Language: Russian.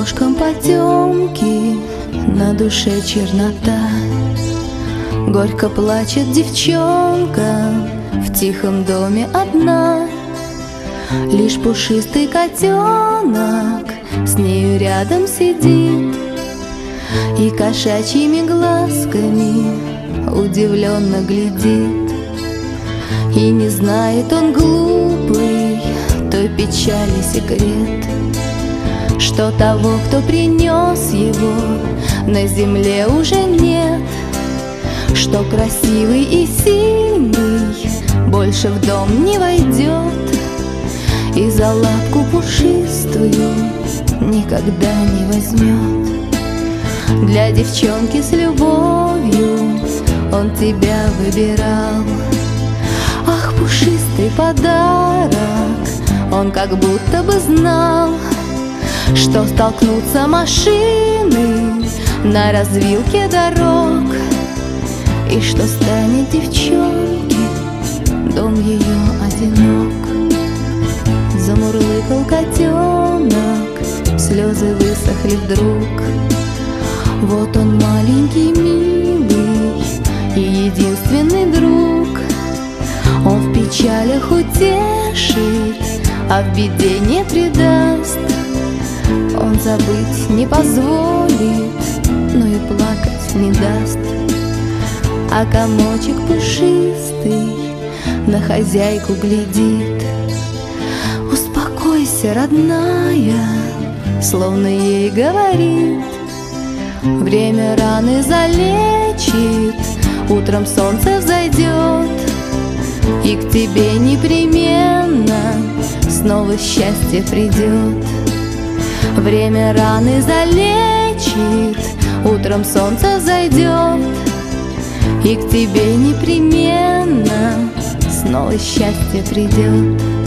окошком потемки, на душе чернота. Горько плачет девчонка, в тихом доме одна. Лишь пушистый котенок с нею рядом сидит и кошачьими глазками удивленно глядит. И не знает он, глупый, той печали секрет, что того, кто принес его, на земле уже нет, что красивый и сильный больше в дом не войдет, и за лапку пушистую никогда не возьмет. Для девчонки с любовью он тебя выбирал. Ах, пушистый подарок, он как будто бы знал, что столкнутся машины на развилке дорог, и что станет девчонке дом ее одинок. Замурлыкал котенок, слезы высохли вдруг. Вот он маленький, милый и единственный друг. Он в печалях утешит, а в беде не предаст. Он забыть не позволит, но и плакать не даст. А комочек пушистый на хозяйку глядит. Успокойся, родная, словно ей говорит, время раны залечит, утром солнце взойдет, и к тебе непременно снова счастье придет. Время раны залечит, утром солнце взойдет, и к тебе непременно снова счастье придет.